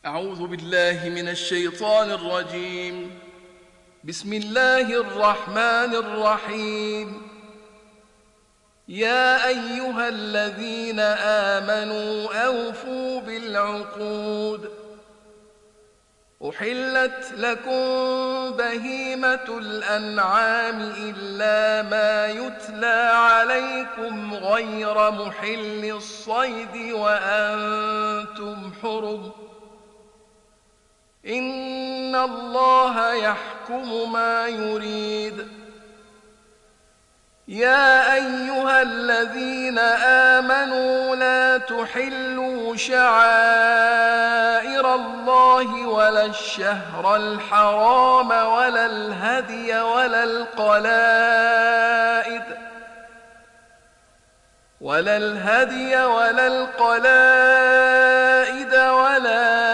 أعوذ بالله من الشيطان الرجيم. بسم الله الرحمن الرحيم. يا أيها الذين آمنوا أوفوا بالعقود. أحلت لكم بهيمة الأنعام إلا ما يتلى عليكم غير محل الصيد وأنتم حرم. إن الله يحكم ما يريد. يا أيها الذين آمنوا لا تحلوا شعائر الله ولا الشهر الحرام ولا الهدي ولا القلائد ولا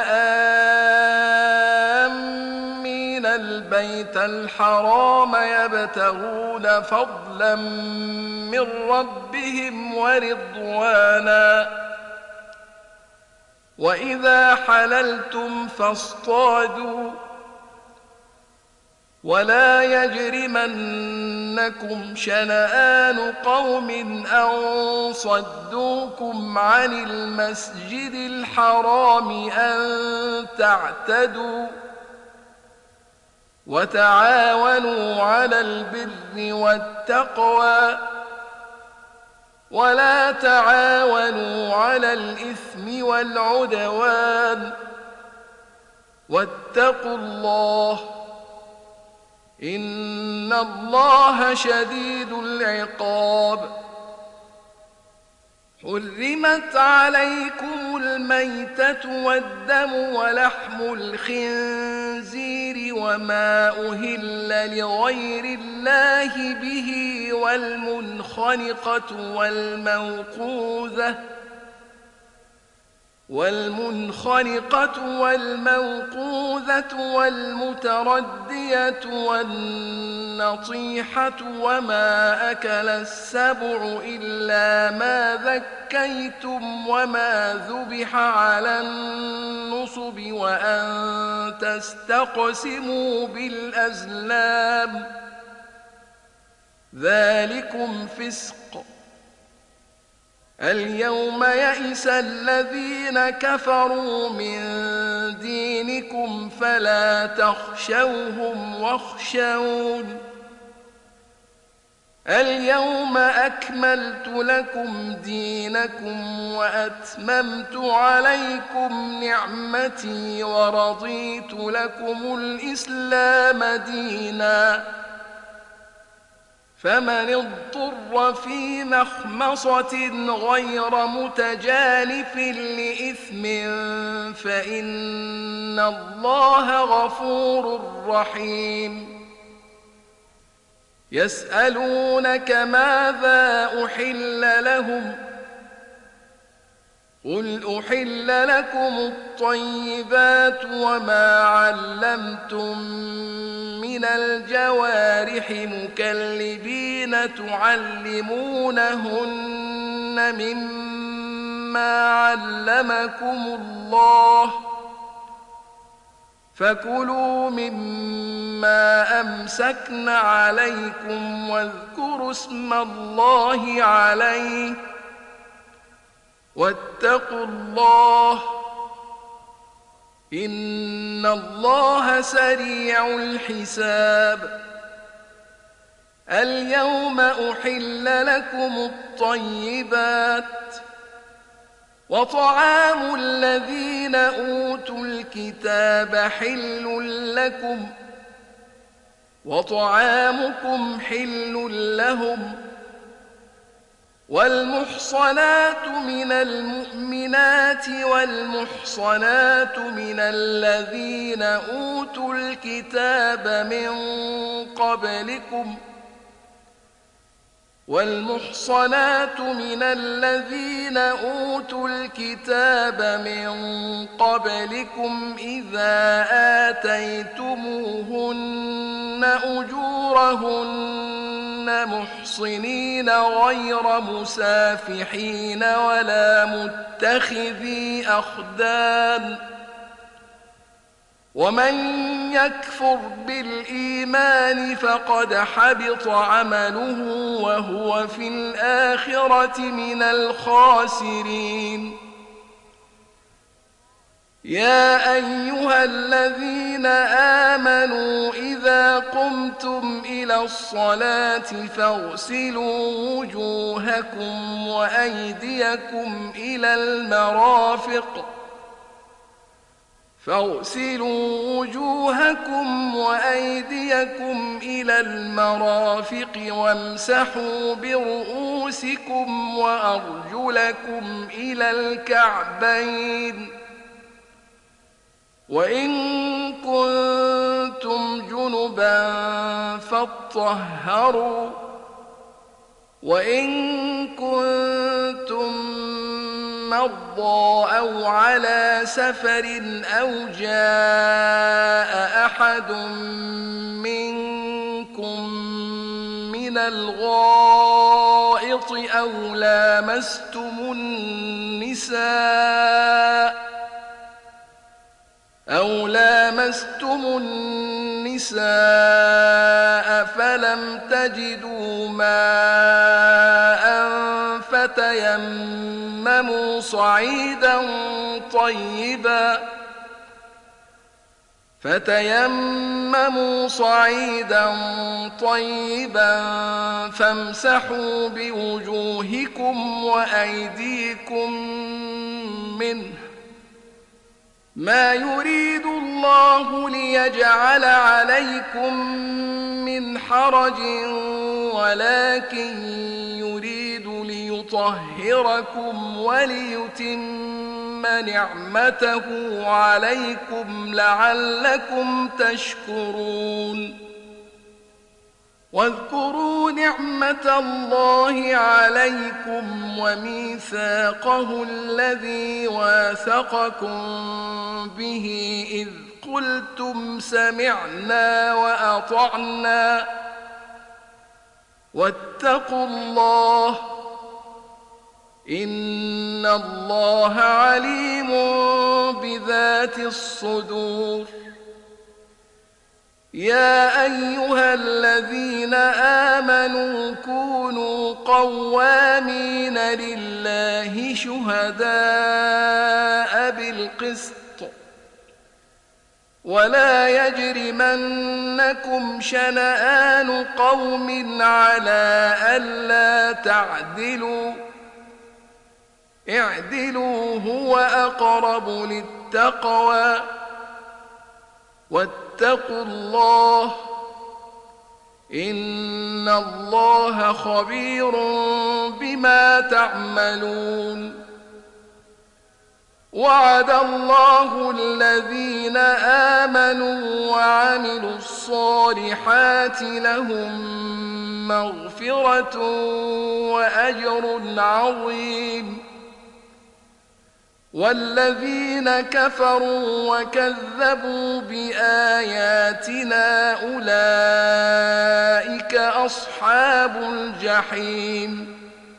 آمين البيت الحرام يبتغون فضلا من ربهم ورضوانا. وإذا حللتم فاصطادوا ولا يجرمنكم شنآن قوم أن صدوكم عن المسجد الحرام أن تعتدوا. وتعاونوا على البر والتقوى ولا تعاونوا على الإثم والعدوان. واتقوا الله إن الله شديد العقاب. حرمت عليكم الميتة والدم ولحم الخنزير وما أهل لغير الله به والمنخنقة والموقوذة والمتردية والنطيحة وما أكل السبع إلا ما ذكيتم وما ذبح على النصب وأن تستقسموا بالأزلام ذلكم فسق. اليوم يئس الذين كفروا من دينكم فلا تخشوهم واخشون. اليوم أكملت لكم دينكم وأتممت عليكم نعمتي ورضيت لكم الإسلام دينا. فمن اضطر في مخمصة غير متجانف لإثم فإن الله غفور رحيم. يسألونك ماذا أحل لهم قل أحل لكم الطيبات وما علمتم من الجوارح مكلبين تعلمونهن مما علمكم الله فكلوا مما أمسكن عليكم واذكروا اسم الله عليه واتقوا الله إن الله سريع الحساب. اليوم أحل لكم الطيبات وطعام الذين أوتوا الكتاب حل لكم وطعامكم حل لهم. والمحصنات من المؤمنات والمحصنات من الذين أوتوا الكتاب من قبلكم إذا آتيتموهن أجورهن محصنين غير مسافحين ولا متخذي أخدان ومن يكفر بالإيمان فقد حبط عمله وهو في الآخرة من الخاسرين. يا أيها الذين آمنوا إذا قمتم إلى الصلاة فاغسلوا وجوهكم وأيديكم إلى المرافق وامسحوا برؤوسكم وأرجلكم إلى الكعبين، وإن كنتم جنبا فاطهروا، وإن كنتم مرضى أو على سفر أو جاء أحد منكم من الغائط أو لامستم النساء فلم تجدوا ماء فتيمموا صعيدا طيبا فامسحوا بوجوهكم وأيديكم منه، ما يريد الله ليجعل عليكم من حرج ولكن يريد ليطهركم وليتم نعمته عليكم لعلكم تشكرون. واذكروا نعمة الله عليكم وميثاقه الذي واثقكم به إذ قلتم سمعنا وأطعنا واتقوا الله إن الله عليم بذات الصدور. يا أيها الذين آمنوا كونوا قوامين لله شهداء بالقسط ولا يجرمنكم شنآن قوم على ألا تعدلوا، اعدلوا هو أقرب للتقوى، واتقوا الله إن الله خبير بما تعملون. وعد الله الذين آمنوا وعملوا الصالحات لهم مغفرة وأجر عظيم، والذين كفروا وكذبوا بآياتنا أولئك أصحاب الجحيم.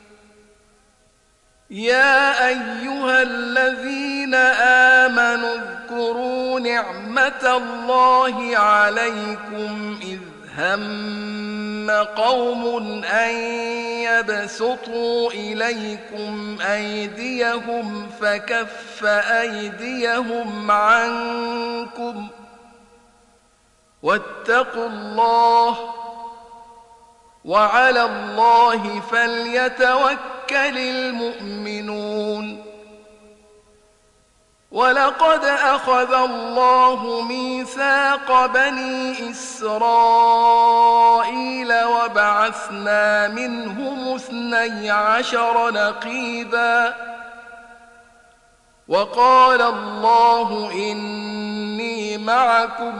يا أيها الذين آمنوا اذكروا نعمة الله عليكم إذ هم قوم أن يبسطوا إليكم أيديهم فكف أيديهم عنكم واتقوا الله وعلى الله فليتوكل المؤمنون. ولقد أخذ الله ميثاق بني إسرائيل وبعثنا منهم 12 نقيبا، وقال الله إني معكم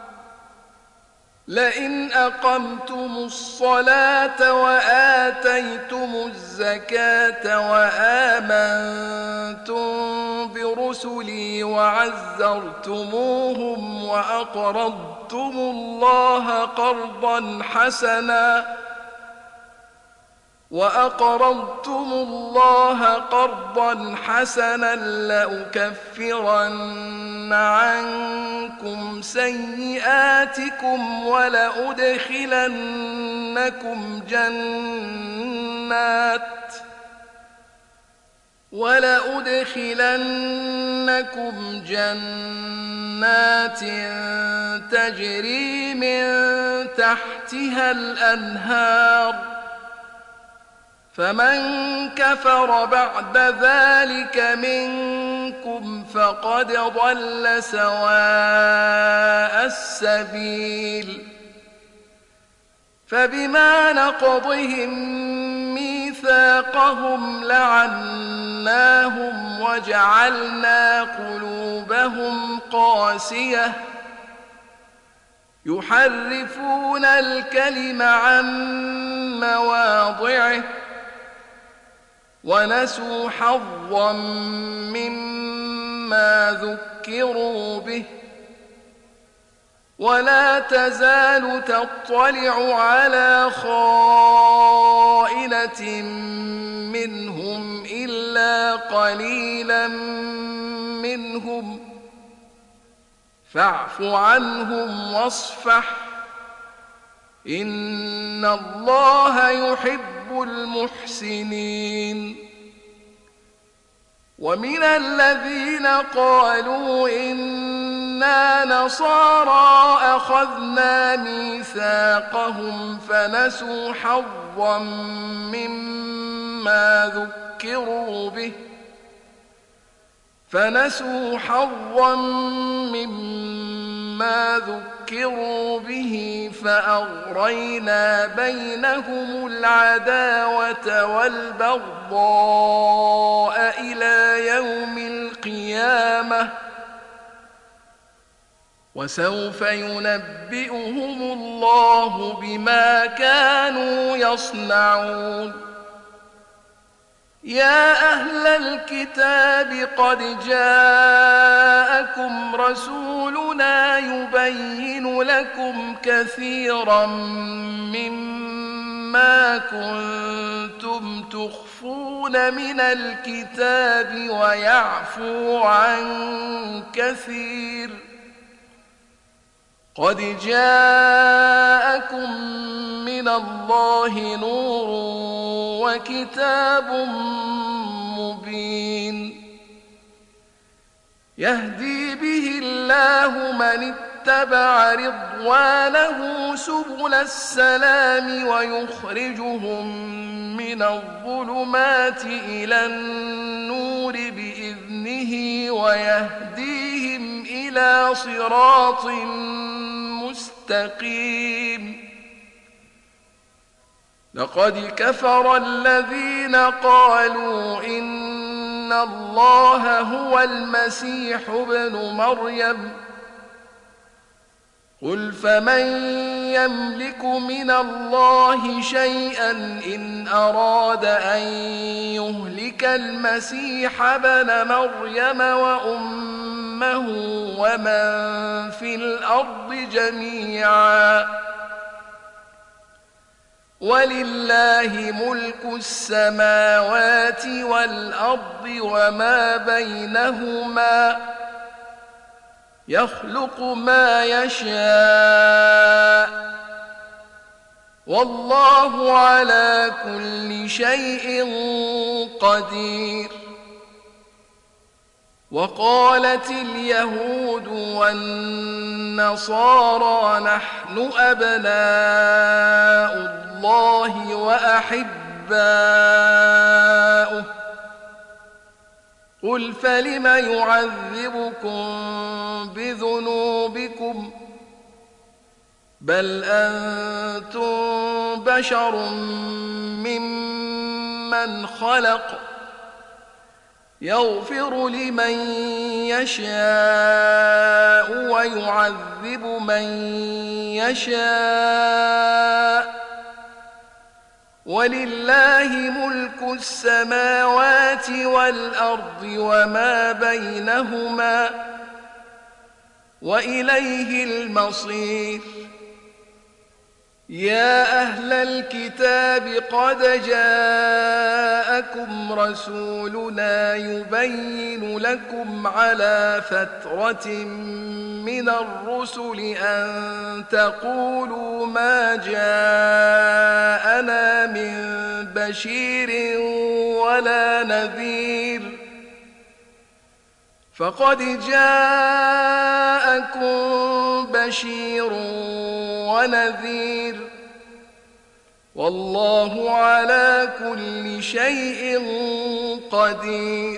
لئن أقمتم الصلاة وآتيتم الزكاة وآمنتم برسلي وعزرتموهم وأقرضتم الله قرضا حسنا وأقرضتم الله قرضا حسنا لأكفرن عنكم سيئاتكم ولأدخلنكم جنات تجري من تحتها الأنهار فمن كفر بعد ذلك منكم فقد ضل سواء السبيل فبما نقضهم ميثاقهم لعناهم وجعلنا قلوبهم قاسية يحرفون الكلم عن مواضعه ونسوا حظا مما ذكروا به ولا تزال تطلع على خائنة منهم إلا قليلا منهم فاعف عنهم واصفح إن الله يحب المحسنين ومن الذين قالوا إنا نصارى أخذنا ميثاقهم فنسوا حظا مما ذكروا به فأغرينا بينهم العداوة والبغضاء إلى يوم القيامة وسوف ينبئهم الله بما كانوا يصنعون يا أهل الكتاب قد جاءكم رسولنا يبين لكم كثيرا مما كنتم تخفون من الكتاب ويعفو عن كثير قد جاءكم من الله نور وكتاب مبين يهدي به الله من اتبع رضوانه سبل السلام ويخرجهم من الظلمات إلى النور بإذنه ويهديهم إلى صراط مستقيم لقد كفر الذين قالوا إن الله هو المسيح ابن مريم قل فمن يملك من الله شيئا إن أراد أن يهلك المسيح ابن مريم وأمه ومن في الأرض جميعا ولله ملك السماوات والأرض وما بينهما يخلق ما يشاء والله على كل شيء قدير وقالت اليهود والنصارى نحن أبناء الله وأحباؤه قل فلم يعذبكم بذنوبكم بل أنتم بشر ممن خلق يغفر لمن يشاء ويعذب من يشاء ولله ملك السماوات والأرض وما بينهما وإليه المصير يا أهل الكتاب قد جاءكم رسولنا يبين لكم على فترة من الرسل أن تقولوا ما جاءنا من بشير ولا نذير فقد جاءكم بشير ونذير والله على كل شيء قدير.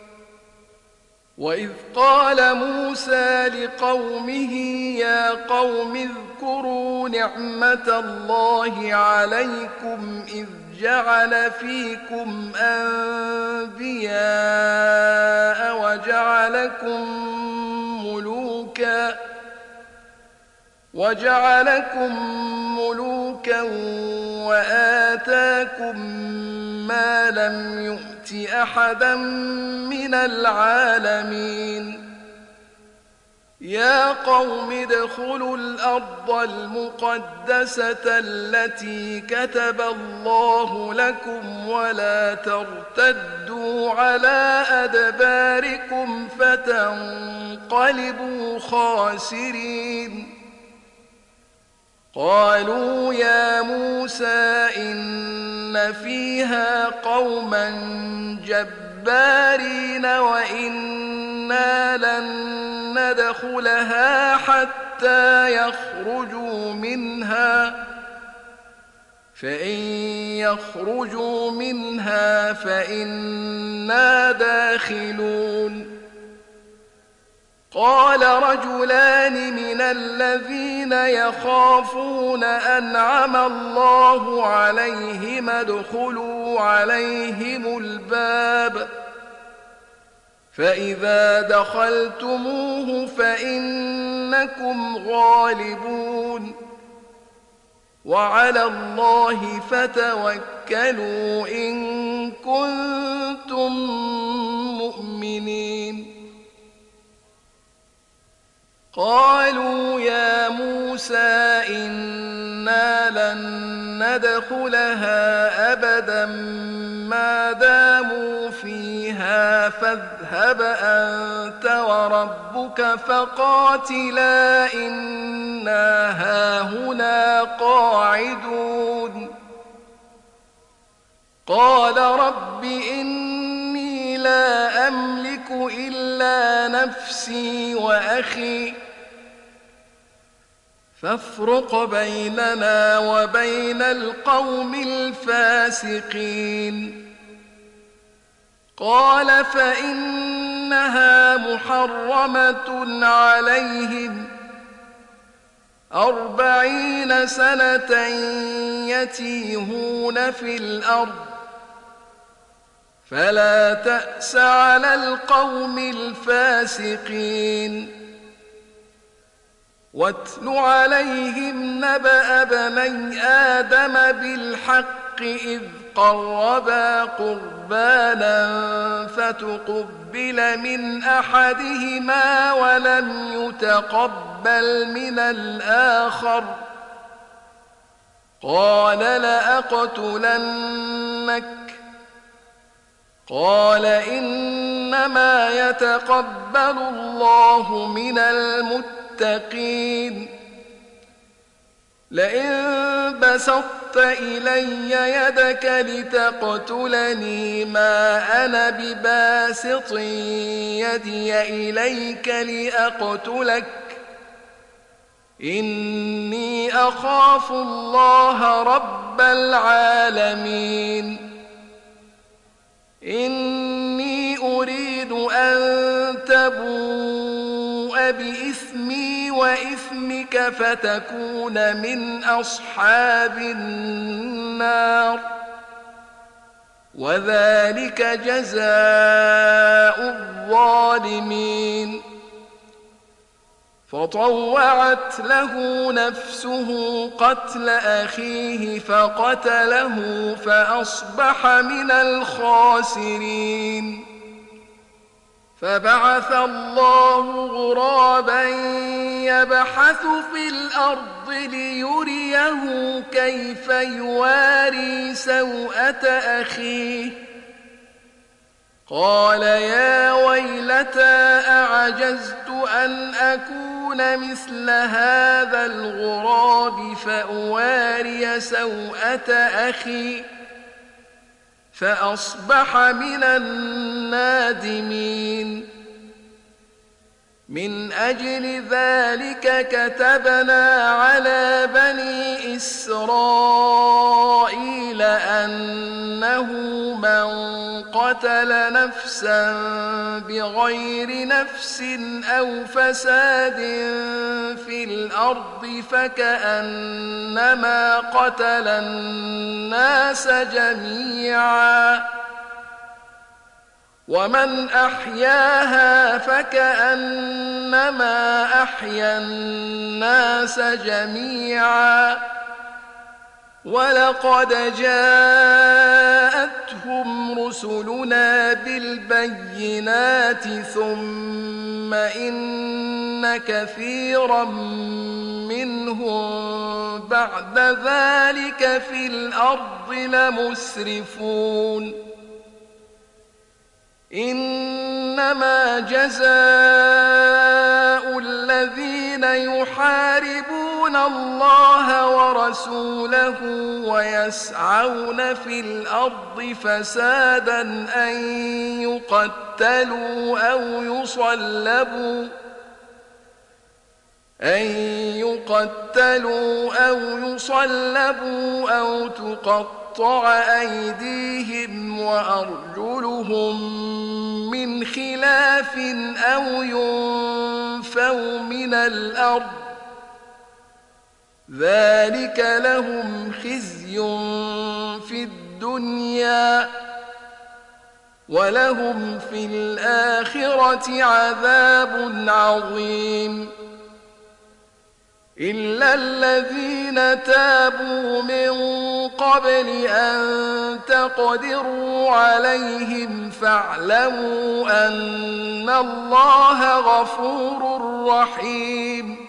وإذ قال موسى لقومه يا قوم اذكروا نعمة الله عليكم إذ جعل فيكم أنبياء وجعلكم ملوكا وآتاكم ما لم يؤت أحدا من العالمين. يا قوم ادخلوا الأرض المقدسة التي كتب الله لكم ولا ترتدوا على أدباركم فتنقلبوا خاسرين. قالوا يا موسى إن فيها قوما جبارين وإنا لن ندخلها حتى يخرجوا منها فإن يخرجوا منها فإنا داخلون. قال رجلان من الذين يخافون أنعم الله عليهم ادخلوا عليهم الباب فإذا دخلتموه فإنكم غالبون وعلى الله فتوكلوا إن كنتم مؤمنين. قالوا يا موسى إنا لن ندخلها أبدا ما داموا فيها فاذهب أنت وربك فقاتلا إنا هاهنا قاعدون. قال رب إني لا أملك إلا نفسي وأخي فافرق بيننا وبين القوم الفاسقين. قال فإنها محرمة عليهم 40 سنة يتيهون في الأرض فلا تأس على القوم الفاسقين. واتل عليهم نبأ بني آدم بالحق إذ قربا قربانا فتقبل من أحدهما ولم يتقبل من الآخر قال لأقتلنك قال إنما يتقبل الله من المتقين. لئن بسطت إلي يدك لتقتلني ما أنا بباسط يدي إليك لأقتلك إني أخاف الله رب العالمين. إني أريد أن تبوء بإثمي وإثمك فتكون من أصحاب النار وذلك جزاء الظالمين. فطوعت له نفسه قتل أخيه فقتله فأصبح من الخاسرين. فبعث الله غرابا يبحث في الأرض ليريه كيف يواري سوءة أخيه قال يا ويلتى أعجزت أن أكون مثل هذا الغراب فأواري سوءة أخي فأصبح من النادمين من أجل ذلك كتبنا على بني إسرائيل أنه من قتل نفسا بغير نفس أو فساد في الأرض فكأنما قتل الناس جميعا ومن أحياها فكأنما أحيا الناس جميعا ولقد جاءتهم رسلنا بالبينات ثم إن كثيرا منهم بعد ذلك في الأرض لمسرفون إنما جزاء الذين يحاربون الله ورسوله ويسعون في الأرض فسادا أن يقتلوا أو يصلبوا أو تقطع أيديهم وأرجلهم من خلاف أو ينفوا من الأرض ذلك لهم خزي في الدنيا ولهم في الآخرة عذاب عظيم إلا الذين تابوا من قبل أن تقدروا عليهم فاعلموا أن الله غفور رحيم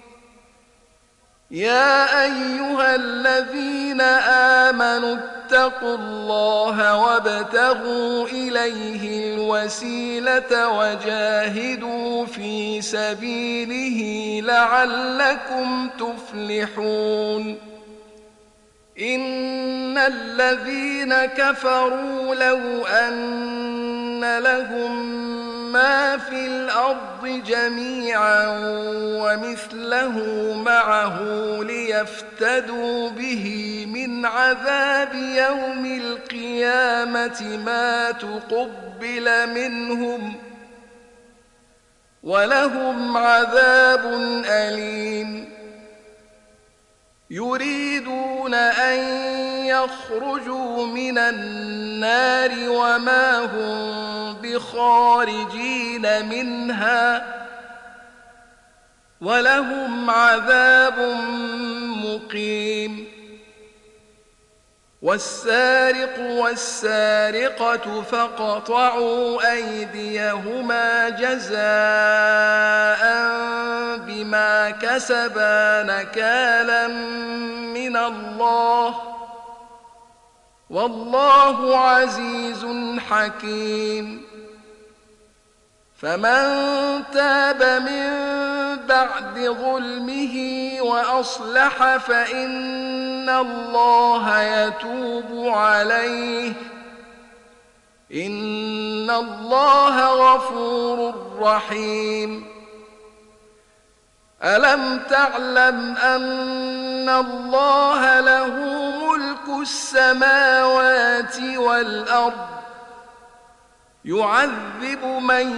يا أيها الذين آمنوا اتقوا الله وابتغوا إليه الوسيلة وجاهدوا في سبيله لعلكم تفلحون إن الذين كفروا لو أن لهم ما في الأرض جميعا ومثله معه ليفتدوا به من عذاب يوم القيامة ما تقبل منهم ولهم عذاب أليم يريدون أن يخرجوا من النار وما هم بخارجين منها ولهم عذاب مقيم والسارق والسارقة فاقطعوا أيديهما جزاء بما كسبا نكالا من الله والله عزيز حكيم فمن تاب من بعد ظلمه وأصلح فإن الله يتوب عليه إن الله غفور رحيم ألم تعلم أن الله له ملك السماوات والأرض يعذب من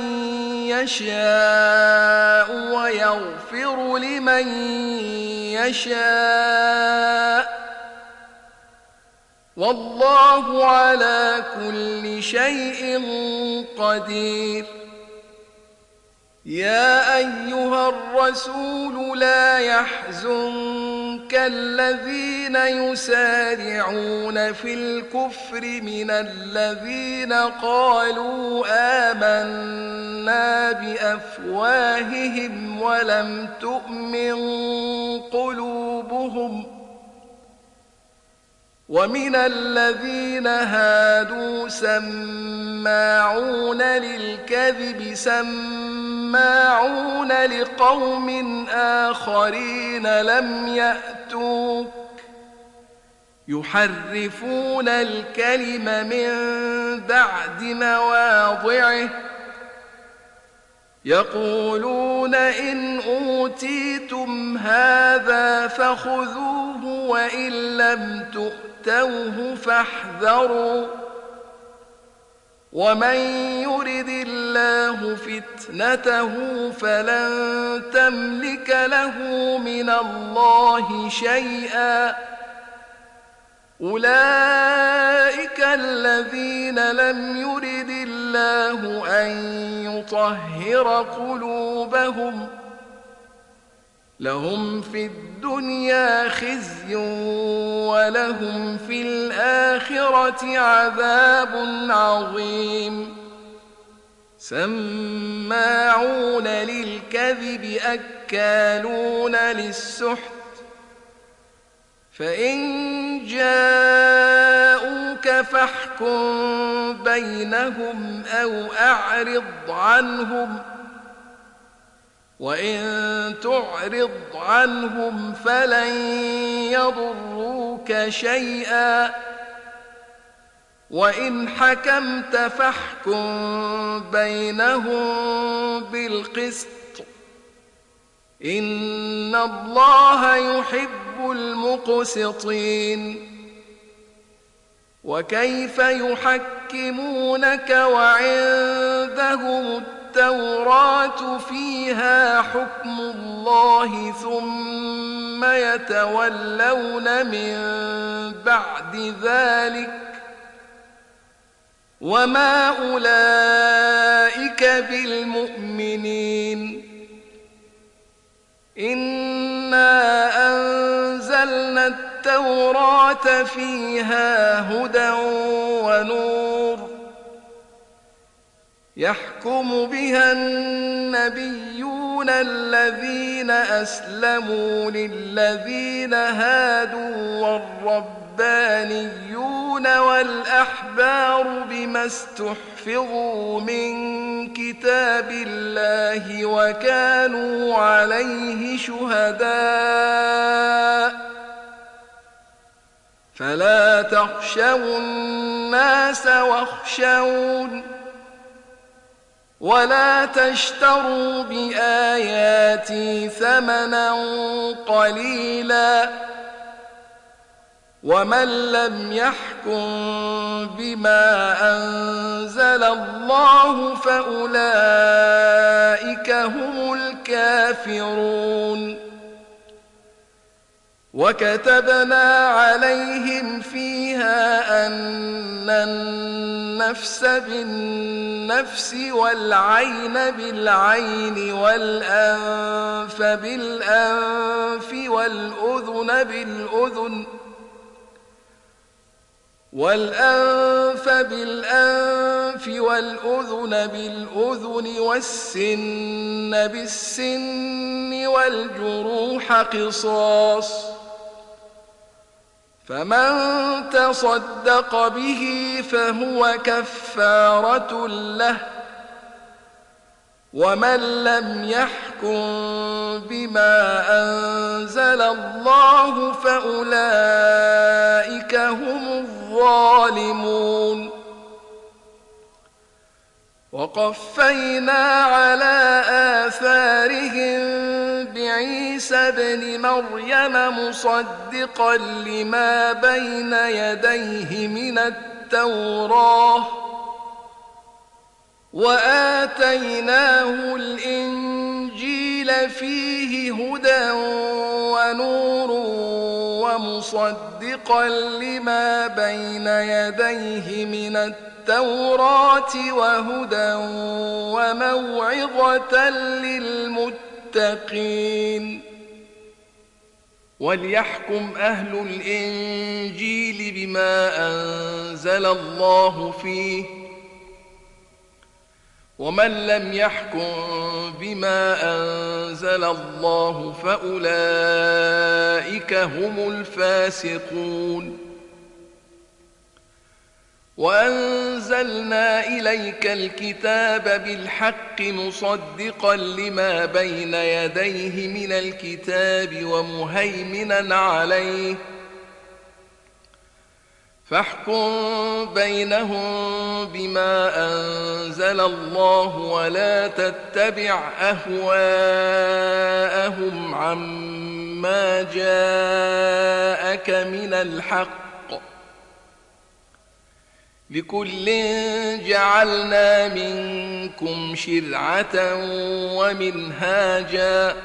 يشاء ويغفر لمن يشاء والله على كل شيء قدير يا أيها الرسول لا يحزنك كالذين يسارعون في الكفر من الذين قالوا آمنا بأفواههم ولم تؤمن قلوبهم ومن الذين هادوا سماعون للكذب سماعون لقوم آخرين لم يأتوك يحرفون الكلم من بعد مواضعه يقولون إن أوتيتم هذا فخذوه وإن لم تؤتوه فاحذروا ومن يرد الله فتنته فلن تملك له من الله شيئا أولئك الذين لم يرد الله أن يطهر قلوبهم لهم في الدنيا خزي ولهم في الآخرة عذاب عظيم سماعون للكذب أكالون للسحت فإن جاءوك فاحكم بينهم أو أعرض عنهم وإن تعرض عنهم فلن يضروك شيئا وإن حكمت فاحكم بينهم بالقسط إن الله يحب المقسطين وكيف يحكمونك وعندهم التوراة فيها حكم الله ثم يتولون من بعد ذلك وما أولئك بالمؤمنين إنا أنزلنا التوراة فيها هدى ونور يحكم بها النبيون الذين أسلموا للذين هادوا والربانيون والأحبار بما استحفظوا من كتاب الله وكانوا عليه شهداء فلا تخشوا الناس واخشون ولا تشتروا بآياتي ثمنا قليلا ومن لم يحكم بما أنزل الله فأولئك هم الكافرون وكتبنا عليهم فيها أن النفس بالنفس والعين بالعين والأنف بالأنف والأذن بالأذن والسن بالسن والجروح قصاص فمن تصدق به فهو كفارة له ومن لم يحكم بما أنزل الله فأولئك هم الظالمون وقفينا على آثارهم بعيسى ابن مريم مصدقا لما بين يديه من التوراة وآتيناه الإنجيل فيه هدى ونور ومصدقا لما بين يديه من التوراة وهدى وموعظة للمتقين وليحكم أهل الإنجيل بما أنزل الله فيه، ومن لم يحكم بما أنزل الله فأولئك هم الفاسقون. وأنزلنا إليك الكتاب بالحق مصدقا لما بين يديه من الكتاب ومهيمنا عليه، فاحكم بينهم بما أنزل الله ولا تتبع أهواءهم عما جاءك من الحق، لكل جعلنا منكم شرعة ومنهاجا،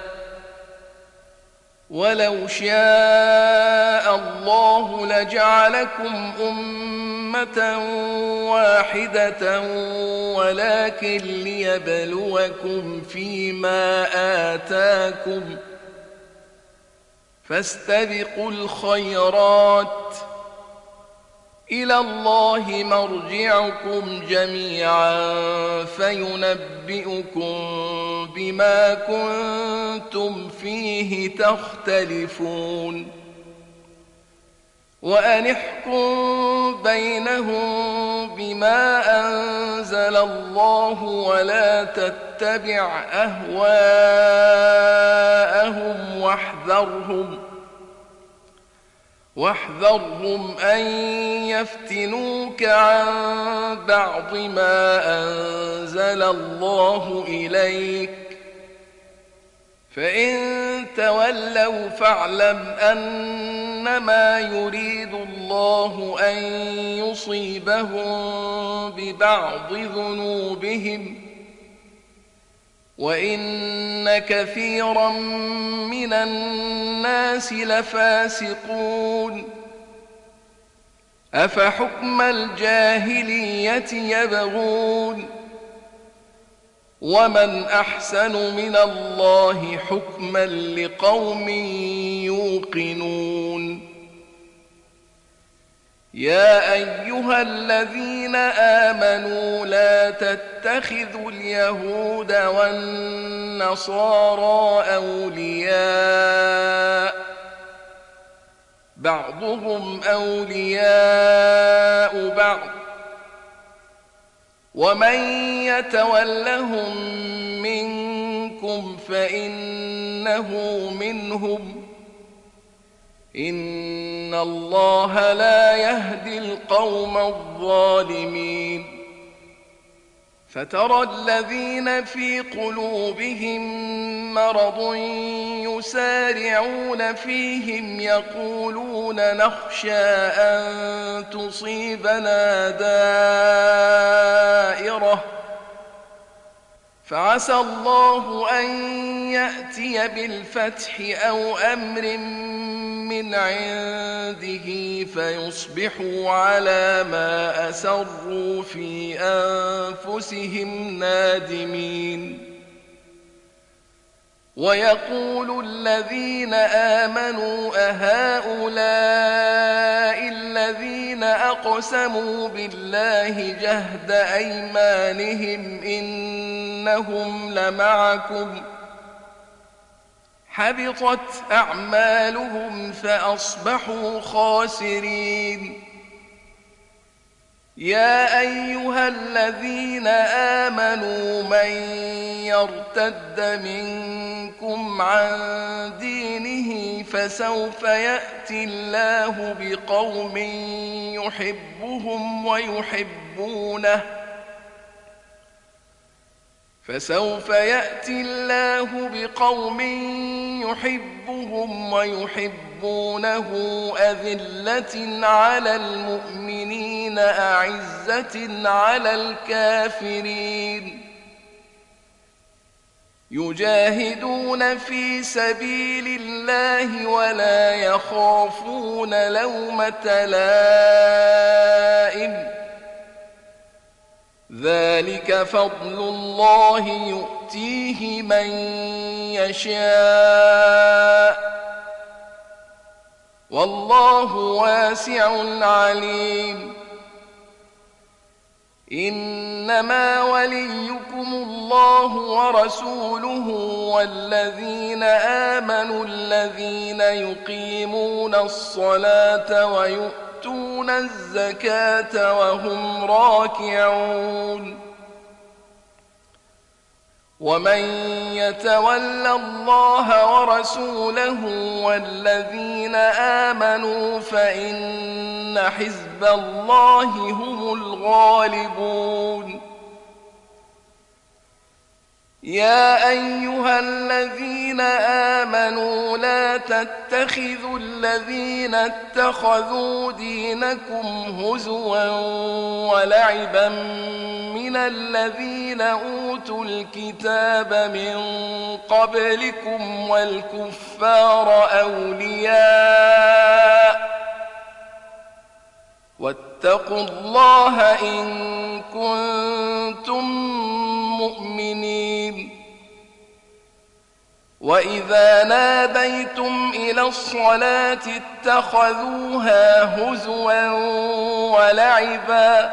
ولو شاء الله لجعلكم أمة واحدة ولكن ليبلوكم فيما آتاكم، فاستبقوا الخيرات، إلى الله مرجعكم جميعا فينبئكم بما كنتم فيه تختلفون. وأن احكم بينهم بما أنزل الله ولا تتبع أهواءهم واحذرهم أن يفتنوك عن بعض ما أنزل الله إليك، فإن تولوا فاعلم أنما يريد الله أن يصيبهم ببعض ذنوبهم، وإن كثيرا من الناس لفاسقون. أفحكم الجاهلية يبغون، ومن أحسن من الله حكما لقوم يوقنون. يا أيها الذين آمنوا لا تتخذوا اليهود والنصارى أولياء، بعضهم أولياء بعض، ومن يتولهم منكم فإنه منهم، إن الله لا يهدي القوم الظالمين. فترى الذين في قلوبهم مرض يسارعون فيهم يقولون نخشى أن تصيبنا دائرة، فعسى الله أن يأتي بالفتح أو أمر من عنده فيصبحوا على ما أسروا في أنفسهم نادمين. ويقول الذين آمنوا أهؤلاء الذين أقسموا بالله جهد أيمانهم إنهم لمعكم، حبطت أعمالهم فأصبحوا خاسرين. يا أيها الذين آمنوا من يرتد منكم عن دينه فسوف يأتي الله بقوم يحبهم ويحبونه أذلة على المؤمنين أعزة على الكافرين يجاهدون في سبيل الله ولا يخافون لومة لائم، ذلك فضل الله يؤتيه من يشاء والله واسع عليم. إنما وليكم الله ورسوله والذين آمنوا الذين يقيمون الصلاة ويؤتون الزكاة وهم راكعون. ومن يتول الله ورسوله والذين آمنوا فإن حزب الله هم الغالبون. يا أيها الذين آمنوا لا تتخذوا الذين اتخذوا دينكم هزوا ولعبا من الذين أوتوا الكتاب من قبلكم والكفار أولياء واتقوا الله إن كنتم مؤمنين. وإذا ناديتم إلى الصلاة اتخذوها هزوا ولعبا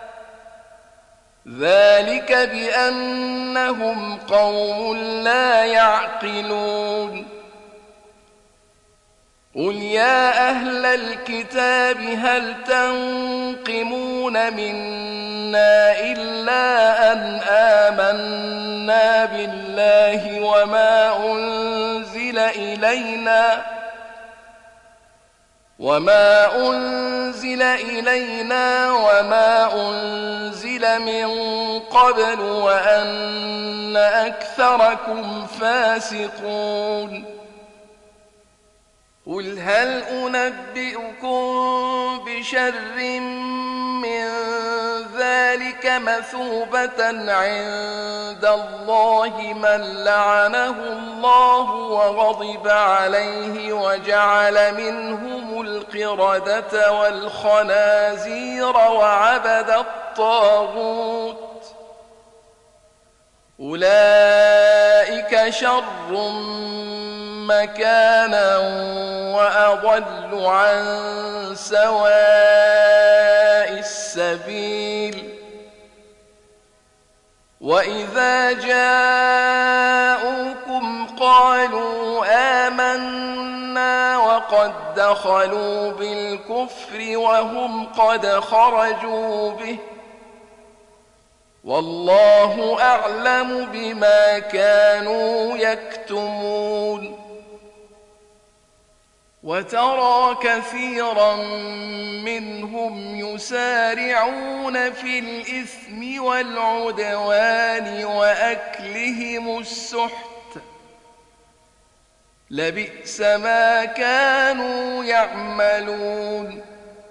ذلك بأنهم قوم لا يعقلون. قل يا أهل الكتاب هل تنقمون منا إلا أن آمنا بالله وما أنزل إلينا وما أنزل من قبل وأن أكثركم فاسقون. قل هل أنبئكم بشر من ذلك مثوبة عند الله من لعنه الله وغضب عليه وجعل منهم القردة والخنازير وعبد الطاغوت أولئك شر مكانا وأضل عن سواء السبيل. وإذا جاءوكم قالوا آمنا وقد دخلوا بالكفر وهم قد خرجوا به والله أعلم بما كانوا يكتمون. وترى كثيرا منهم يسارعون في الإثم والعدوان وأكلهم السحت لبئس ما كانوا يعملون.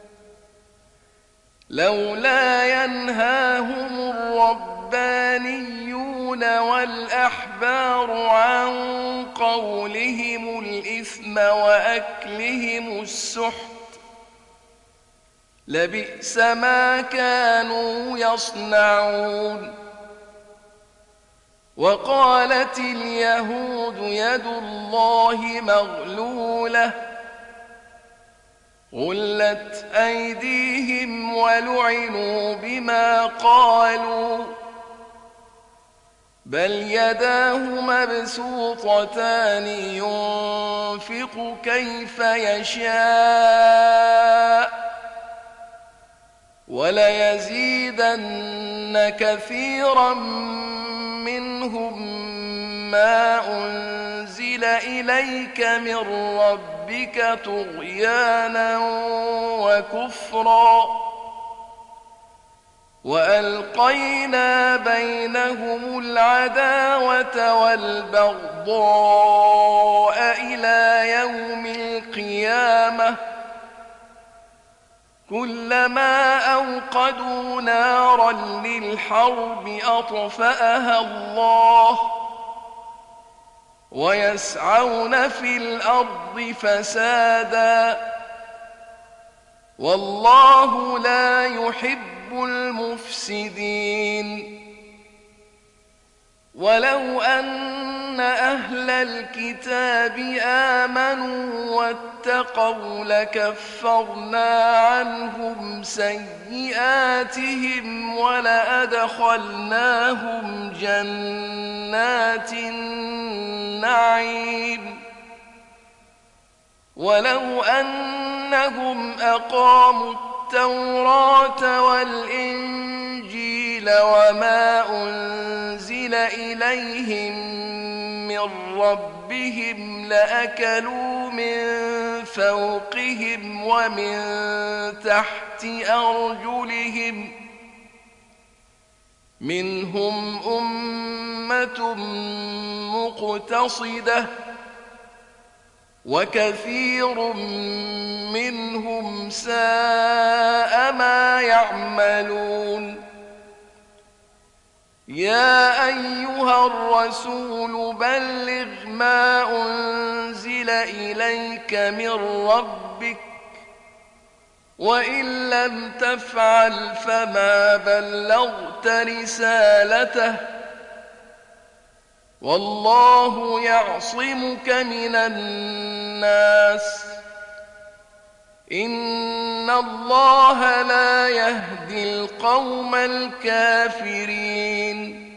لولا ينهاهم الربانيون والأحبار عن قولهم الإثم وأكلهم السحت لبئس ما كانوا يصنعون. وقالت اليهود يد الله مغلولة غلت أيديهم ولعنوا بما قالوا بل يداه مبسوطتان ينفق كيف يشاء وليزيدن كثيرا منهم ما أنزل إليك من ربك طغيانا وكفرا وألقينا بينهم العداوة والبغضاء إلى يوم القيامة كلما أوقدوا نارا للحرب أطفأها الله ويسعون في الأرض فسادا والله لا يحب المفسدين. ولو أن أهل الكتاب آمنوا واتقوا لكفرنا عنهم سيئاتهم ولأدخلناهم جنات النعيم ولو أنهم أقاموا التوراة والإنجيل وما أنزل إليهم من ربهم لأكلوا من فوقهم ومن تحت أرجلهم منهم أمة مقتصدة وكثير منهم ساء ما يعملون يا أيها الرسول بلغ ما أنزل إليك من ربك وإن لم تفعل فما بلغت رسالته والله يعصمك من الناس إن الله لا يهدي القوم الكافرين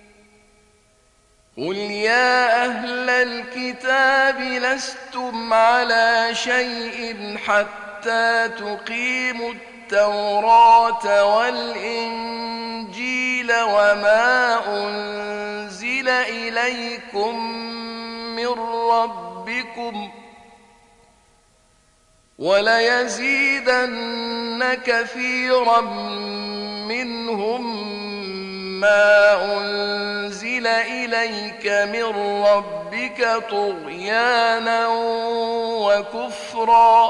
قل يا أهل الكتاب لستم على شيء حتى تقيموا التوراة والإنجيل وما أنزل إليكم من ربكم وليزيدن كثيرا منهم ما أنزل إليك من ربك طغيانا وكفرا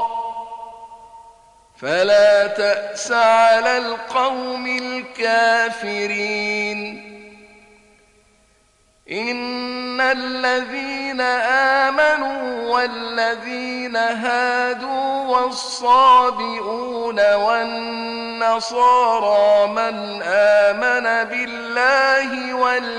فلا تأس على القوم الكافرين إن الذين آمنوا والذين هادوا والصابئون والنصارى من آمن بالله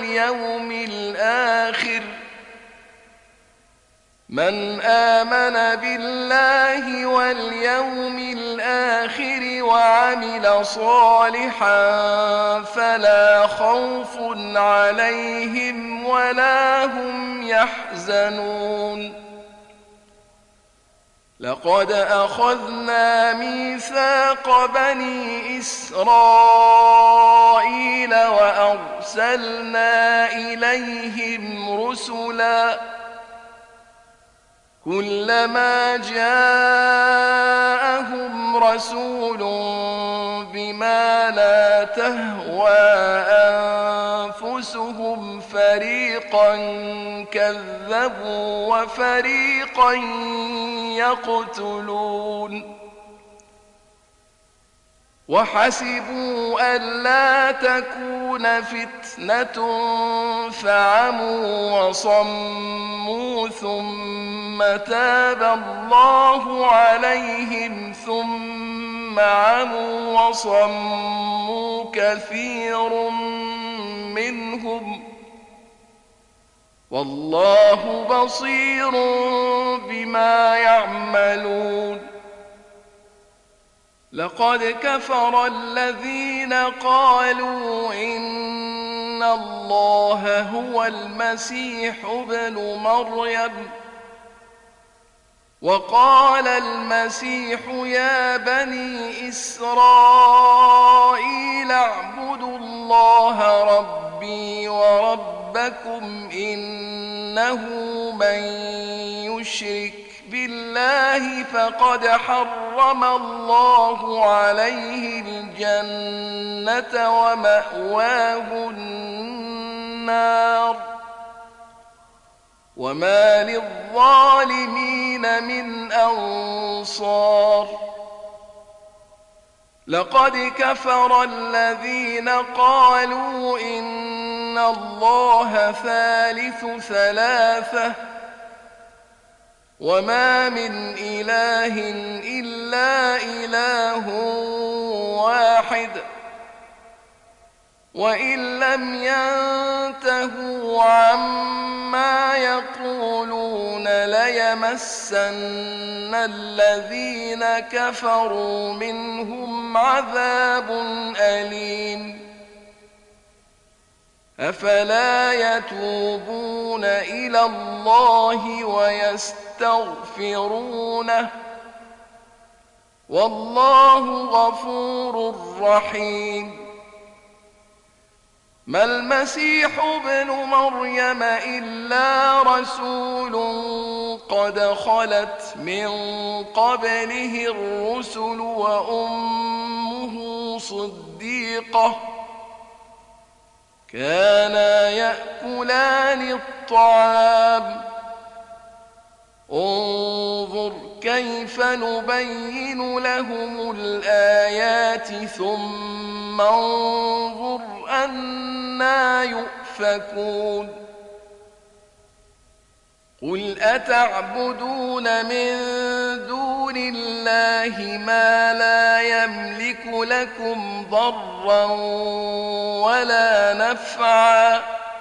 واليوم الآخر وعمل صالحا فلا خوف عليهم ولا هم يحزنون لقد أخذنا ميثاق بني إسرائيل وأرسلنا إليهم رسلا كلما جاءهم رسول بما لا تهوى أنفسهم فريقا كذبوا وفريقا يقتلون وحسبوا ألا تكون فتنة فعموا وصموا ثم تاب الله عليهم ثم عموا وصموا كثير منهم والله بصير بما يعملون لقد كفر الذين قالوا إن الله هو المسيح ابن مريم وقال المسيح يا بني إسرائيل اعبدوا الله ربي وربكم إنه من يشرك بالله فقد حرم الله عليه الجنة ومأواه النار وما للظالمين من أنصار لقد كفر الذين قالوا إن الله ثالث ثلاثة وما من إله إلا إله واحد وإن لم ينتهوا عما يقولون ليمسن الذين كفروا منهم عذاب أليم أفلا يتوبون إلى الله ويستغفرونه والله غفور رحيم ما المسيح ابن مريم إلا رسول قد خلت من قبله الرسل وأمه صديقة كانا يأكلان الطعام انظر كيف نبين لهم الآيات ثم انظر أنى يؤفكون قل أتعبدون من دون الله ما لا يملك لكم ضرا ولا نفعا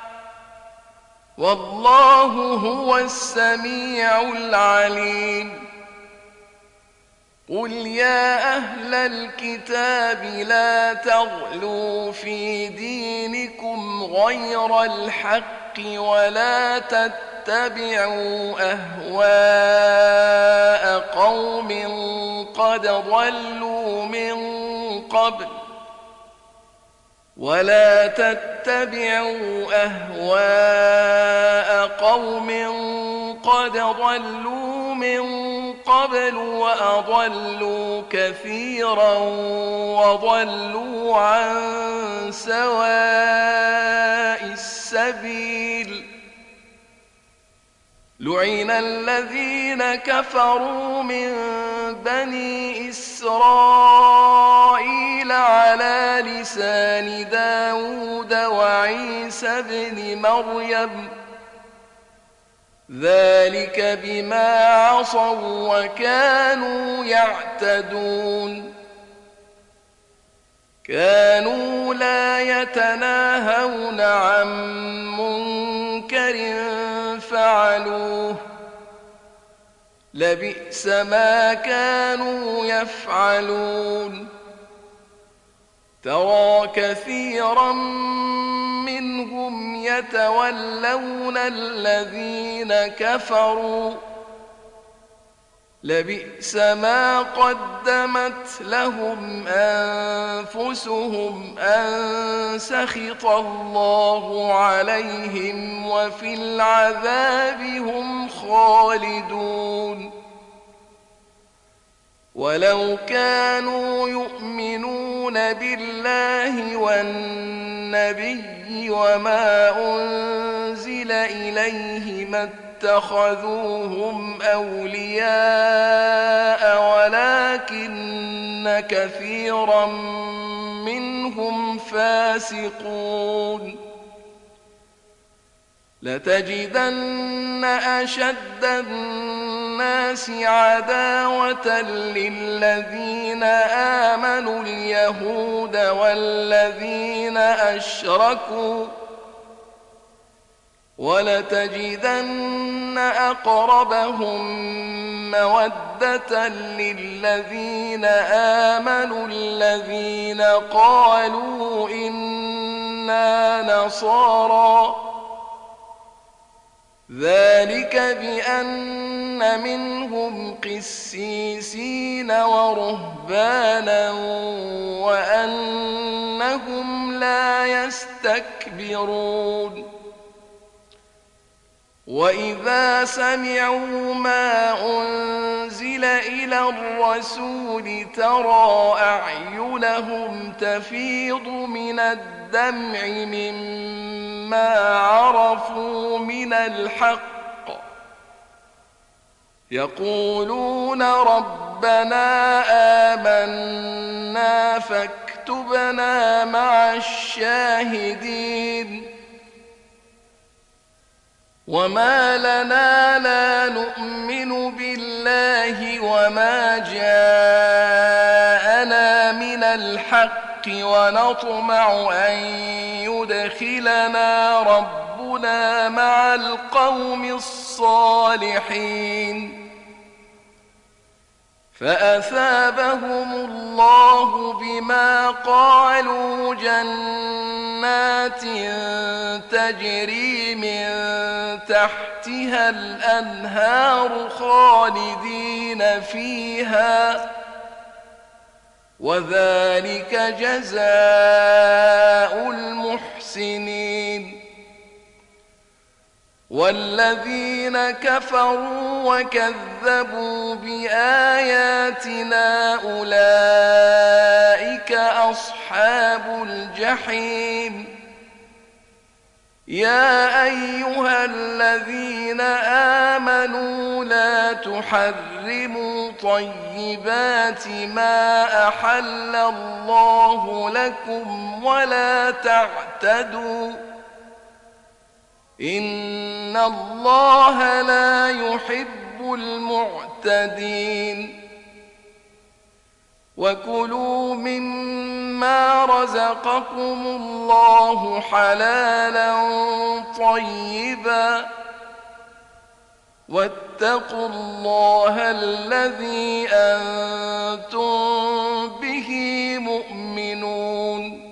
والله هو السميع العليم قل يا أهل الكتاب لا تغلوا في دينكم غير الحق ولا تتبعوا أهواء قوم قد ضلوا من قبل وأضلوا كثيرا وضلوا عن سواء السبيل لعن الذين كفروا من بني إسرائيل على لسان داود وعيسى بن مريم ذلك بما عصوا وكانوا يعتدون كانوا لا يتناهون عن منكر فعلوه لبئس ما كانوا يفعلون ترى كثيرا منهم يتولون الذين كفروا لبئس ما قدمت لهم أنفسهم أن سخط الله عليهم وفي العذاب هم خالدون ولو كانوا يؤمنون بالله والنبي وما أنزل إليه ما اتخذوهم أولياء ولكن كثيرا منهم فاسقون لتجدن أشد الناس عداوة للذين آمنوا اليهود والذين أشركوا ولتجدن أقربهم مودة للذين آمنوا الذين قالوا إنا نصارى ذلك بأن منهم قسيسين ورهبانا وأنهم لا يستكبرون وإذا سمعوا ما أنزل إلى الرسول ترى أعينهم تفيض من الدمع مما عرفوا من الحق يقولون ربنا آمنا فاكتبنا مع الشاهدين وما لنا لا نؤمن بالله وما جاءنا من الحق ونطمع أن يدخلنا ربنا مع القوم الصالحين فأثابهم الله بما قالوا جنات تجري من تحتها الأنهار خالدين فيها وذلك جزاء المحسنين والذين كفروا وكذبوا بآياتنا أولئك أصحاب الجحيم يا أيها الذين آمنوا لا تحرموا طيبات ما أحل الله لكم ولا تعتدوا إن الله لا يحب المعتدين وكلوا مما رزقكم الله حلالا طيبا واتقوا الله الذي أنتم به مؤمنون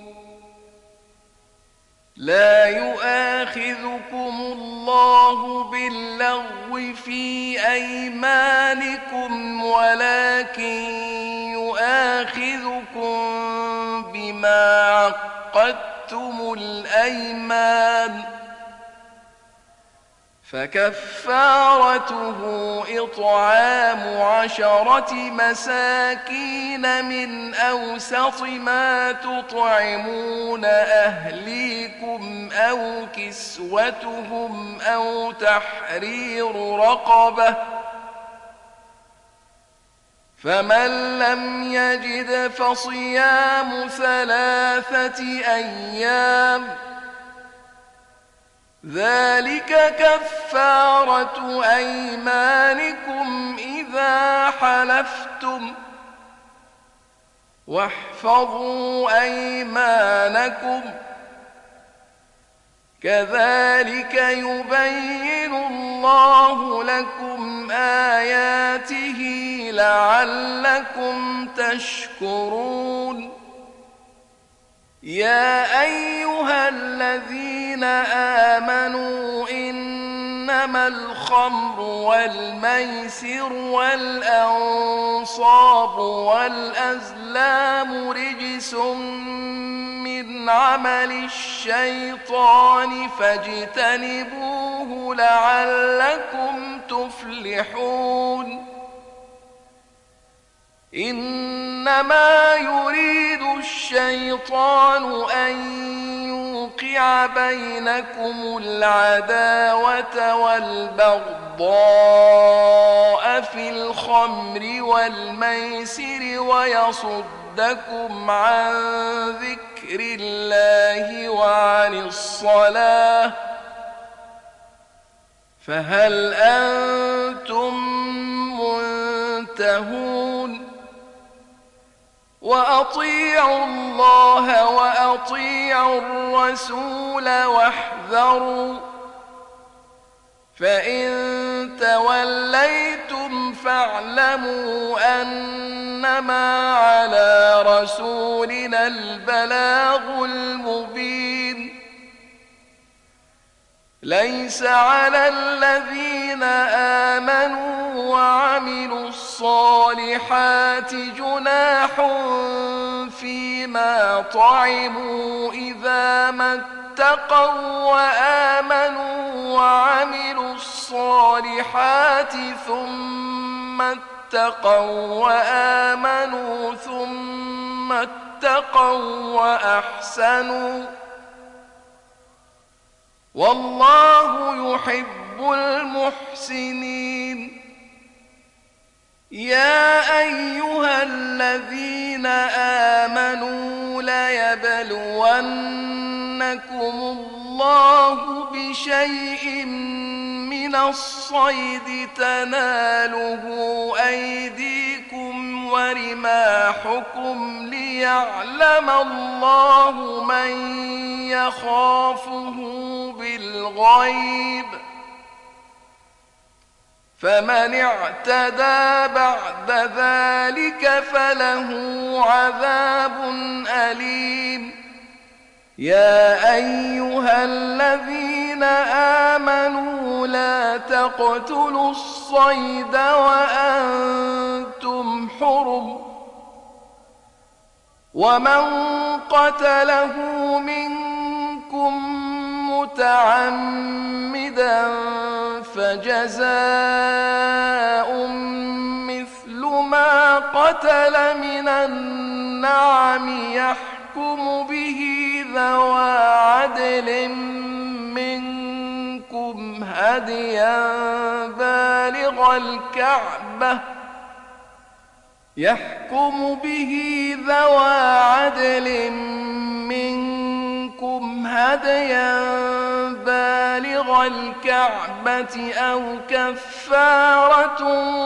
لا يؤاخذكم الله باللغو في أيمانكم ولكن يؤاخذكم بما عقدتم الأيمان فكفارته إطعام 10 مساكين من أوسط ما تطعمون أهليكم أو كسوتهم أو تحرير رقبة فمن لم يجد فصيام 3 أيام ذلك كفارة أيمانكم إذا حلفتم واحفظوا أيمانكم كذلك يبين الله لكم آياته لعلكم تشكرون يا أيها الذين آمنوا إنما الخمر والميسر والأنصاب والأزلام رجس من عمل الشيطان فاجتنبوه لعلكم تفلحون إنما يريد الشيطان أن يوقع بينكم العداوة والبغضاء في الخمر والميسر ويصدكم عن ذكر الله وعن الصلاة فهل أنتم منتهون وأطيعوا الله وأطيعوا الرسول واحذروا فإن توليتم فاعلموا أنما على رسولنا البلاغ المبين ليس على الذين آمنوا وعملوا الصالحات جناح فيما طعموا إذا ما اتقوا وآمنوا وعملوا الصالحات ثم اتقوا وآمنوا ثم اتقوا وأحسنوا والله يحب المحسنين يا أيها الذين آمنوا ليبلونكم الله بشيء من الصيد تناله أيديكم ورماحكم رماحكم ليعلم الله من يخافه بالغيب فمن اعتدى بعد ذلك فله عذاب أليم يا أيها الذين آمنوا لا تقتلوا الصيد وأنتم حرم ومن قتله منكم متعمدا فجزاء مثل ما قتل من النعم يحكم به ذوى عدل منكم هديا بالغ الكعبة أو كفارة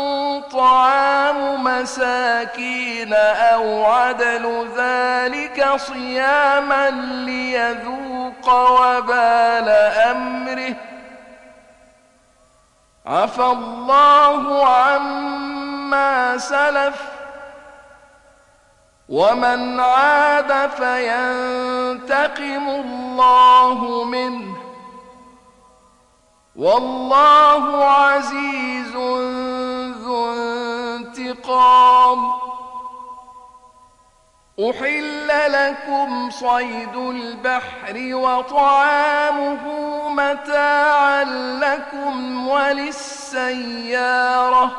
طعام مساكين أو عدل ذلك صياما ليذوق وبال أمره عفى الله عما سلف ومن عاد فينتقم الله منه والله عزيز ذو انتقام أحل لكم صيد البحر وطعامه متاعا لكم وللسيارة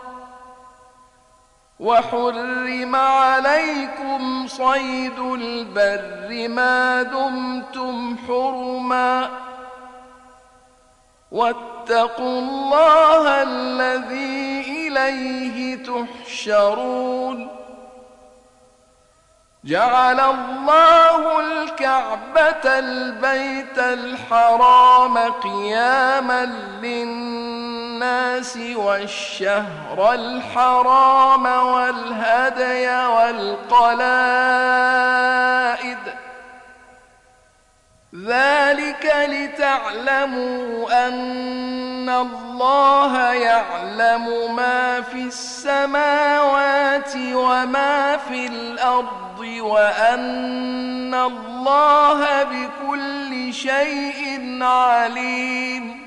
وحرم عليكم صيد البر ما دمتم حرما واتقوا الله الذي إليه تحشرون جعل الله الكعبة البيت الحرام قياما للناس والشهر الحرام والهدي والقلائد ذلك لتعلموا أن الله يعلم ما في السماوات وما في الأرض وأن الله بكل شيء عليم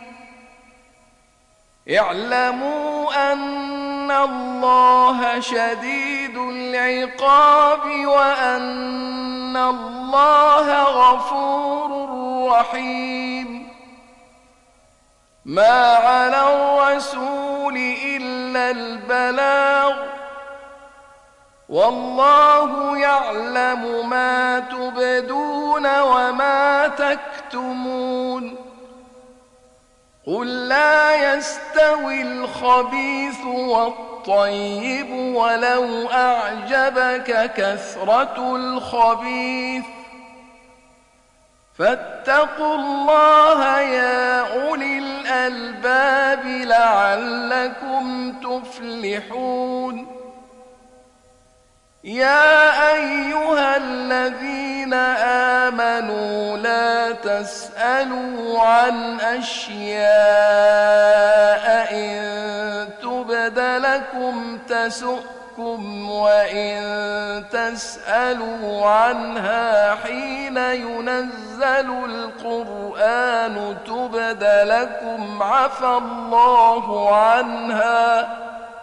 اعلموا أن الله شديد العقاب وأن الله غفور رحيم ما على الرسول إلا البلاغ والله يعلم ما تبدون وما تكتمون قل لا يستوي الخبيث والطيب ولو أعجبك كثرة الخبيث فاتقوا الله يا أولي الألباب لعلكم تفلحون يا أيها الذين آمنوا لا تسألوا عن أشياء إن تبد لكم تسؤكم وإن تسألوا عنها حين ينزل القرآن تبد لكم عفى الله عنها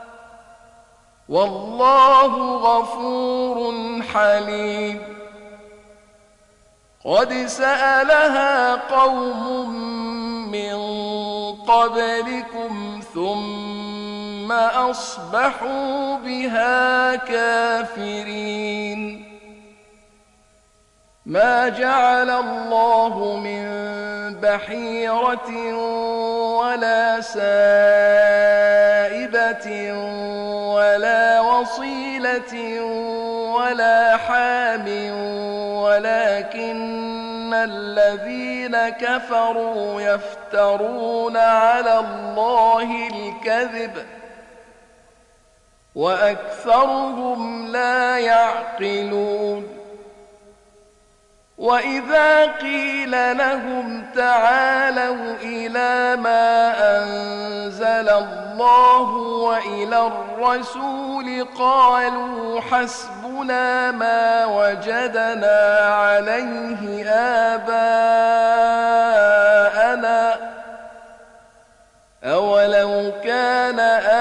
والله غفور حليم قد سألها قوم من قبلكم ثم أصبحوا بها كافرين ما جعل الله من بحيرة ولا سائبة ولا وصيلة ولا حام ولكن الذين كفروا يفترون على الله الكذب وأكثرهم لا يعقلون وإذا قيل لهم تعالوا إلى ما أنزل الله وإلى الرسول قالوا حسبنا ما وجدنا عليه آباءنا أولو كان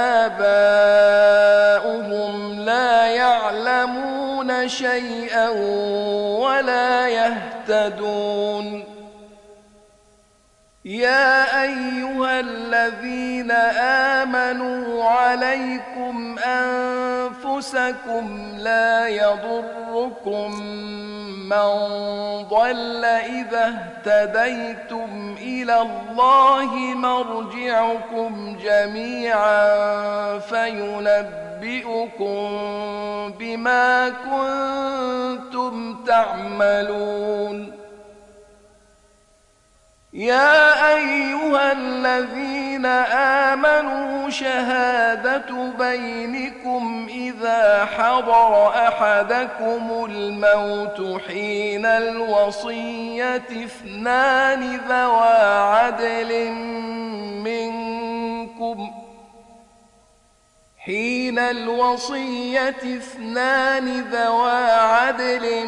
آباؤهم لا يعلمون شيئا ولا يهتدون يا أيها الذين آمنوا عليكم أنفسكم لا يضركم من ضل إذا اهتديتم إلى الله مرجعكم جميعا فينبئكم بما كنتم تعملون يا أيها الذين آمنوا شهادة بينكم إذا حضر أحدكم الموت حين الوصية اثنان ذوى عدل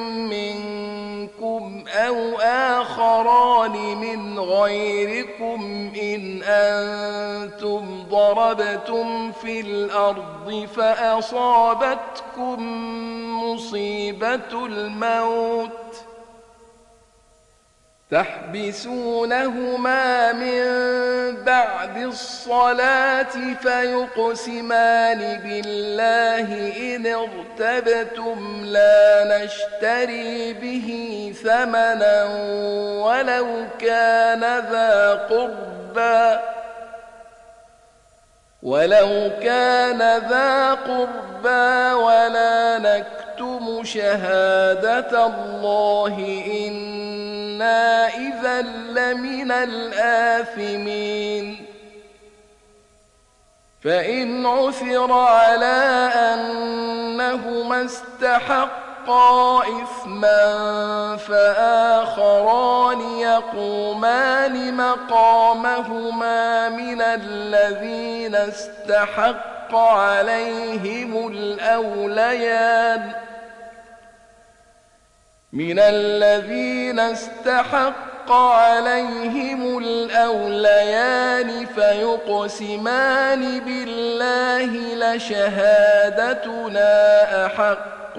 منكم أو آخران من غيركم إن أنتم ضربتم في الأرض فأصابتكم مصيبة الموت تحبسونهما من بعد الصلاة فيقسمان بالله إن ارتبتم لا نشتري به ثمنا ولو كان ذا قربى ولا نكتم شهادة الله إنا إذا لمن الآثمين فإن عثر على أنهما استحقا إثما فآخران يقومان مقامهما من الذين استحق عليهم الأوليان فيقسمان بالله لشهادتنا أحق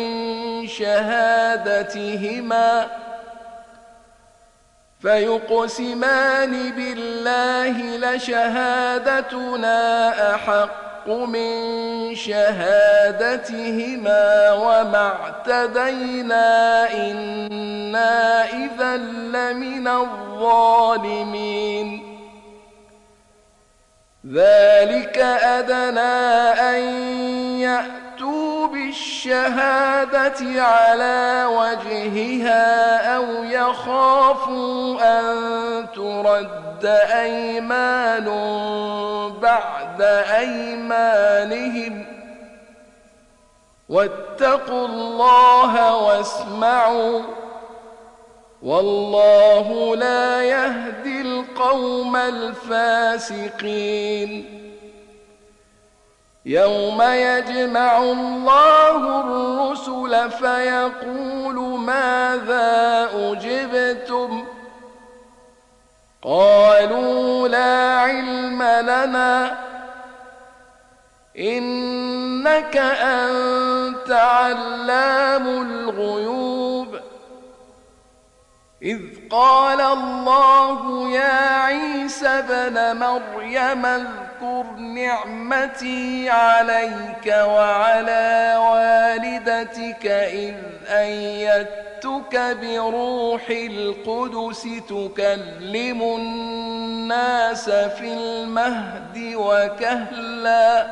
من شهادتهما وما اعتدينا إنا إذا لمن الظالمين ذلك أدنى أن يأتوا بالشهادة على وجهها أو يخافوا أن ترد أيمان بعد أيمانهم واتقوا الله واسمعوا والله لا يهدي القوم الفاسقين يوم يجمع الله الرسل فيقول ماذا أجبتم قالوا لا علم لنا إنك أنت علام الغيوب إذ قال الله يا عيسى ابن مريم اذكر نعمتي عليك وعلى والدتك إذ أيدتك بروح القدس تكلم الناس في المهد وكهلا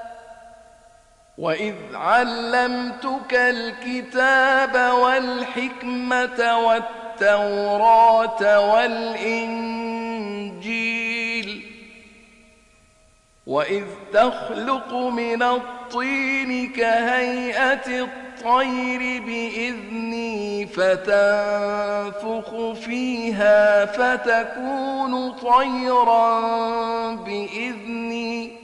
وإذ علمتك الكتاب والحكمة والتوراة والإنجيل وإذ تخلق من الطين كهيئة الطير بإذني فتنفخ فيها فتكون طيرا بإذني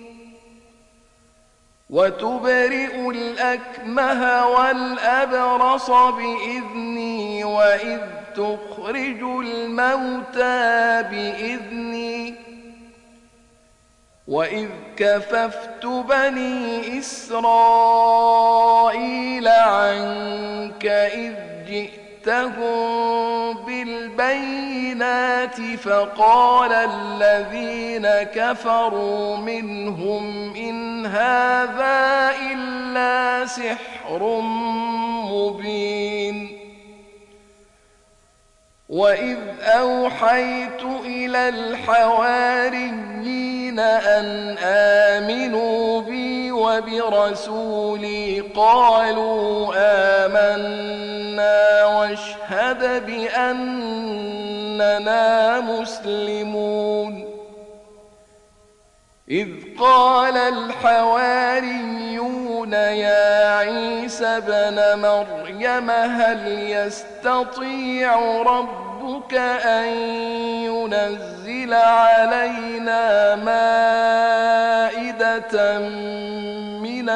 وتبرئ الأكمه والأبرص بإذني وإذ تخرج الموتى بإذني وإذ كففت بني إسرائيل عنك إذ جئتهم بالبينات فقال الذين كفروا منهم إن هذا إلا سحر مبين وإذ أوحيت إلى الحواريين أن آمنوا بي وبرسولي قالوا آمنا واشهد بأننا مسلمون إذ قال الحواريون يا عيسى ابن مريم هل يستطيع ربك أن ينزل علينا مائدة من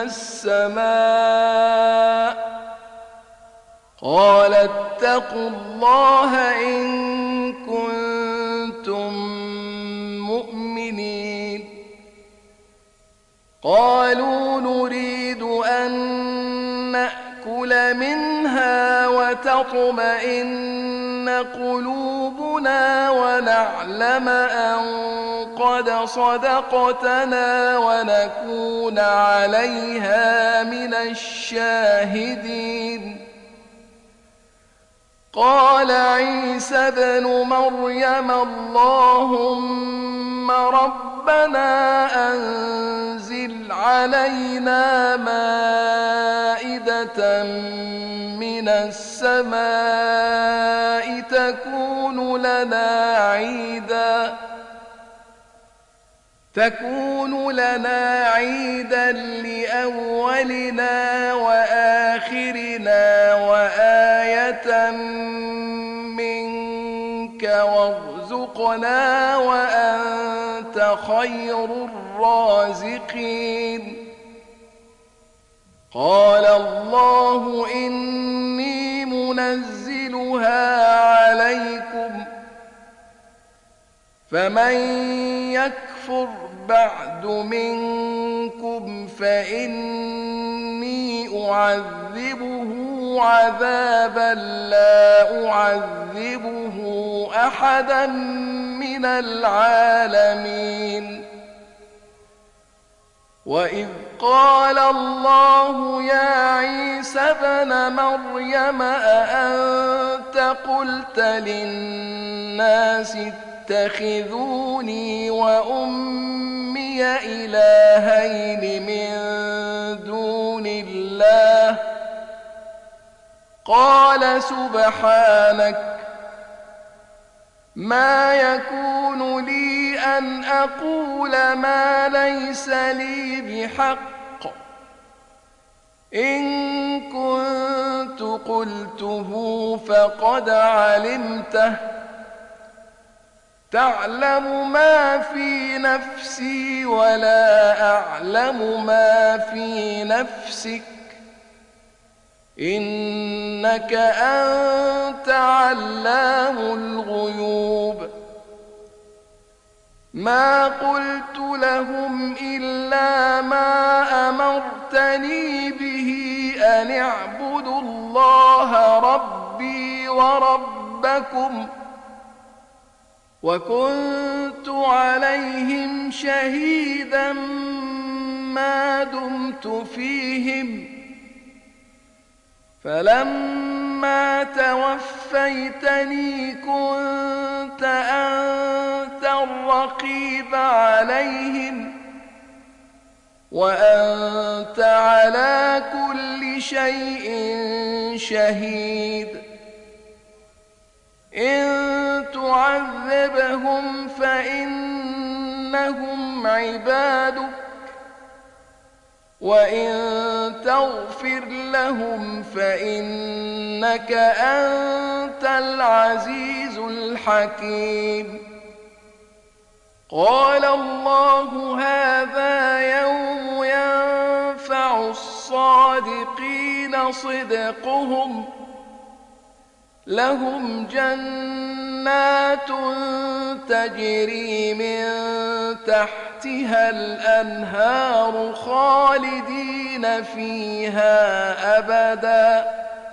السماء قال اتقوا الله إن كنتم مؤمنين قالوا نريد أن نأكل منها وتطمئن قلوبنا ونعلم أن قد صدقتنا ونكون عليها من الشاهدين قال عيسى ابن مريم اللهم ربنا أنزل علينا مائدة من السماء تكون لنا عيدا لأولنا وآخرنا وآية منك وارزقنا وأنت خير الرازقين قال الله إني منزلها عليكم فمن يكفر بعد منكم فإني أعذبه عذابا لا أعذبه أحدا من العالمين وإذ قال الله يا عيسى ابن مريم أأنت قلت للناس اتخذوني وأمي إلهين من دون الله قال سبحانك ما يكون لي أن أقول ما ليس لي بحق إن كنت قلته فقد علمته تعلم ما في نفسي ولا أعلم ما في نفسك إنك أنت علام الغيوب ما قلت لهم إلا ما أمرتني به أن اعبدوا الله ربي وربكم وكنت عليهم شهيدا ما دمت فيهم فلما توفيتني كنت أنت الرقيب عليهم وأنت على كل شيء شهيد إن تعذبهم فإنهم إنهم عبادك وإن تغفر لهم فإنك أنت العزيز الحكيم قال الله هذا يوم ينفع الصادقين صدقهم لهم جنات تجري من تحتها الأنهار خالدين فيها أبدا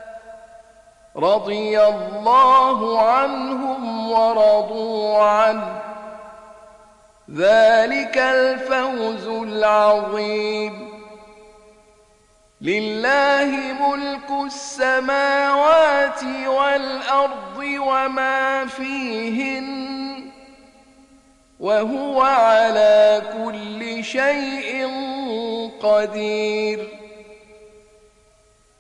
رضي الله عنهم ورضوا عنه ذلك الفوز العظيم لله ملك السماوات والأرض وما فيهن وهو على كل شيء قدير